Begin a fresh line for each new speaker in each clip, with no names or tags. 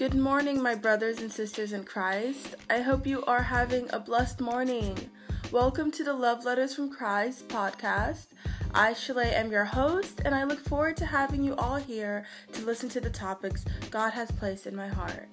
Good morning, my brothers and sisters in Christ. I hope you are having a blessed morning. Welcome to the Love Letters from Christ podcast. I, Shalay, am your host, and I look forward to having you all here to listen to the topics God has placed in my heart.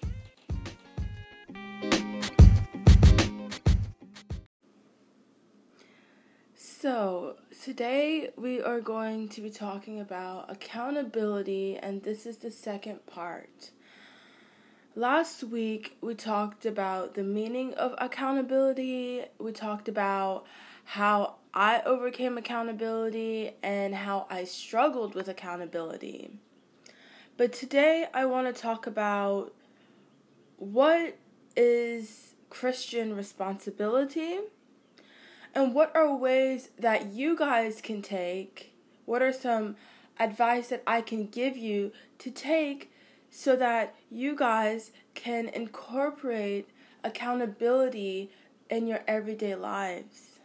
So, today we are going to be talking about accountability, and this is the second part. Last week, we talked about the meaning of accountability. We talked about how I overcame accountability and how I struggled with accountability. But today, I want to talk about what is Christian responsibility and what are ways that you guys can take. What are some advice that I can give you to take so that you guys can incorporate accountability in your everyday lives.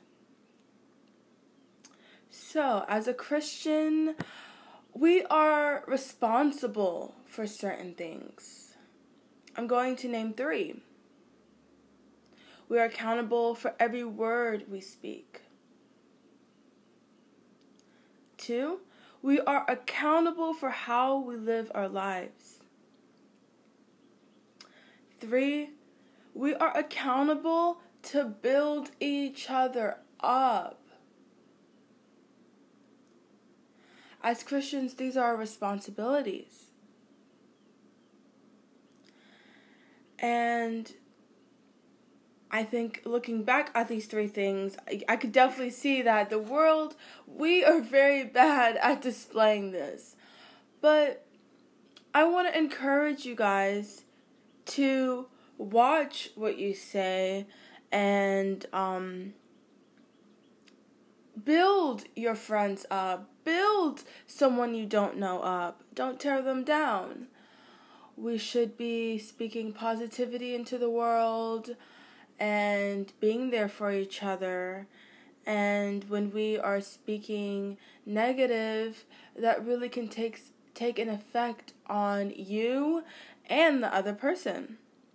So, as a Christian, we are responsible for certain things. I'm going to name 3. We are accountable for every word we speak. 2, we are accountable for how we live our lives. 3, we are accountable to build each other up. As Christians, these are our responsibilities. And I think looking back at these 3 things, I could definitely see that the world, we are very bad at displaying this. But I want to encourage you guys to watch what you say and build your friends up. Build someone you don't know up. Don't tear them down. We should be speaking positivity into the world and being there for each other. And when we are speaking negative, that really can take an effect on you and the other person.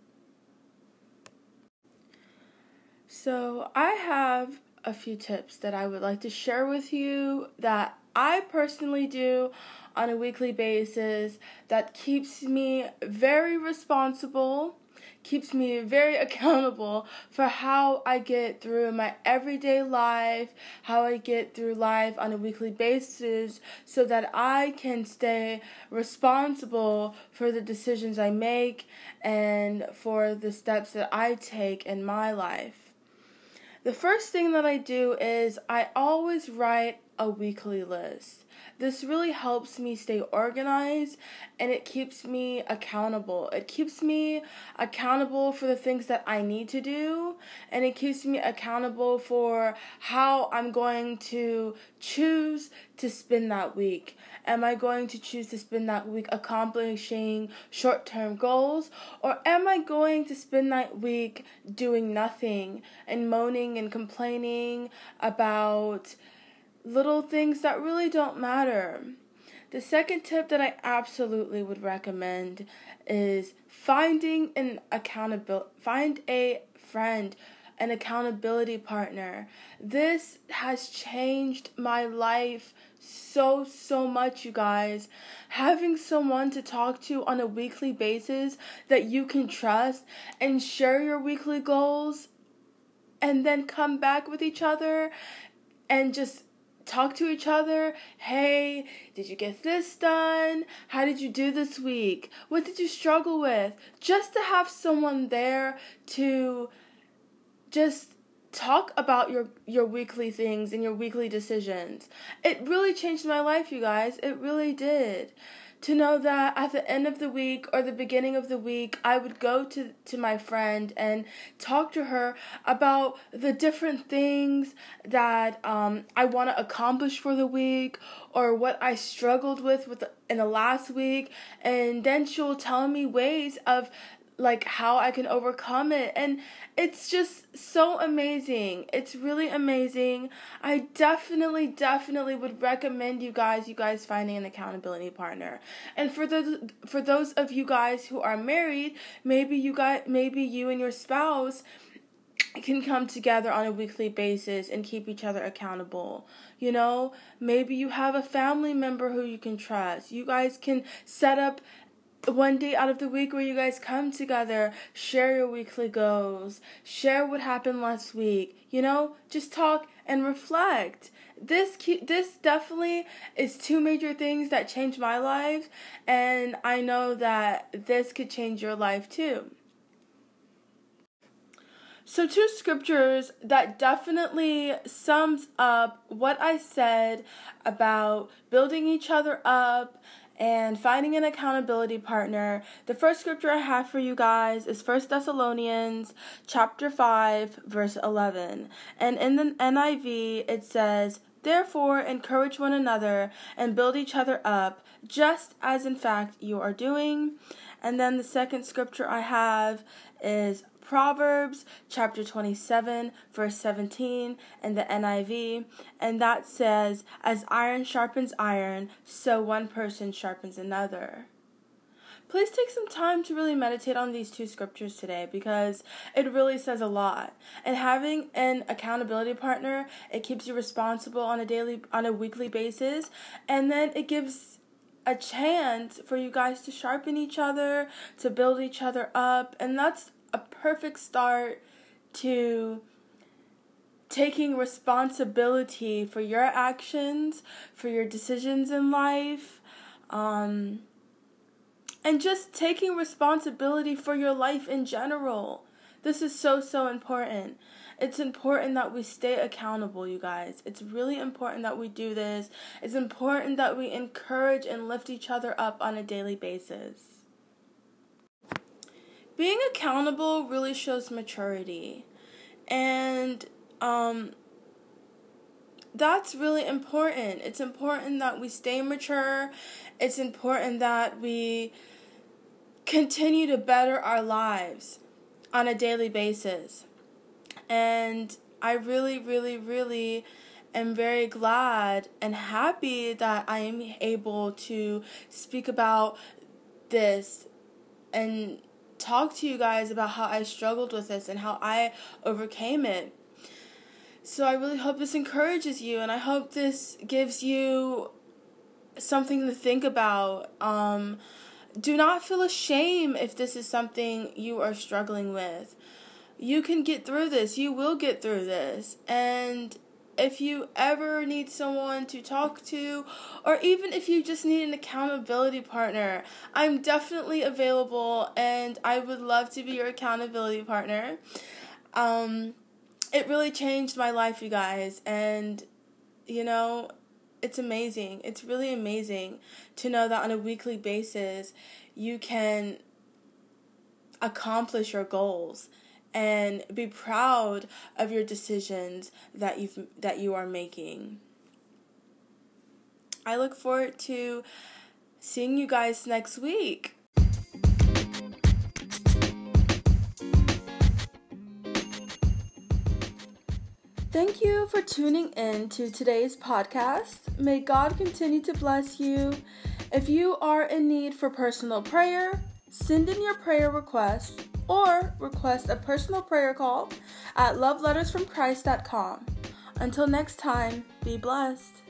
So I have a few tips that I would like to share with you that I personally do on a weekly basis that keeps me very responsible, keeps me very accountable for how I get through my everyday life, how I get through life on a weekly basis so that I can stay responsible for the decisions I make and for the steps that I take in my life. The first thing that I do is I always write a weekly list. This really helps me stay organized and it keeps me accountable. It keeps me accountable for the things that I need to do, and it keeps me accountable for how I'm going to choose to spend that week. Am I going to choose to spend that week accomplishing short-term goals, or am I going to spend that week doing nothing and moaning and complaining about little things that really don't matter? The second tip that I absolutely would recommend is find a friend, an accountability partner. This has changed my life so much, you guys. Having someone to talk to on a weekly basis that you can trust and share your weekly goals and then come back with each other and just talk to each other. Hey, did you get this done? How did you do this week? What did you struggle with? Just to have someone there to just talk about your weekly things and your weekly decisions. It really changed my life, you guys. It really did. To know that at the end of the week or the beginning of the week, I would go to my friend and talk to her about the different things that I want to accomplish for the week or what I struggled with in the last week. And then she'll tell me ways of like how I can overcome it. And it's just so amazing. It's really amazing. I definitely would recommend you guys finding an accountability partner. And for those of you guys who are married, maybe you and your spouse can come together on a weekly basis and keep each other accountable. You know, maybe you have a family member who you can trust. You guys can set up one day out of the week where you guys come together, share your weekly goals, share what happened last week, you know, just talk and reflect. This definitely is two major things that changed my life, and I know that this could change your life too. So 2 scriptures that definitely sums up what I said about building each other up and finding an accountability partner. The first scripture I have for you guys is 1 Thessalonians chapter 5, verse 11. And in the NIV, it says, "Therefore, encourage one another and build each other up, just as in fact you are doing." And then the second scripture I have is Proverbs chapter 27, verse 17 in the NIV, and that says, "As iron sharpens iron, so one person sharpens another." Please take some time to really meditate on these 2 scriptures today, because it really says a lot. And having an accountability partner, it keeps you responsible on a weekly basis, and then it gives a chance for you guys to sharpen each other, to build each other up, and that's a perfect start to taking responsibility for your actions, for your decisions in life, and just taking responsibility for your life in general. This is so important. It's important that we stay accountable, you guys. It's really important that we do this. It's important that we encourage and lift each other up on a daily basis. Being accountable really shows maturity, and that's really important. It's important that we stay mature. It's important that we continue to better our lives on a daily basis. And I really am very glad and happy that I am able to speak about this and talk to you guys about how I struggled with this and how I overcame it. So I really hope this encourages you, and I hope this gives you something to think about. Do not feel ashamed if this is something you are struggling with. You can get through this. You will get through this. And if you ever need someone to talk to, or even if you just need an accountability partner, I'm definitely available, and I would love to be your accountability partner. It really changed my life, you guys, and, you know, it's amazing. It's really amazing to know that on a weekly basis you can accomplish your goals and be proud of your decisions that you are making. I look forward to seeing you guys next week. Thank you for tuning in to today's podcast. May God continue to bless you. If you are in need for personal prayer, send in your prayer request or request a personal prayer call at lovelettersfromchrist.com. Until next time, be blessed.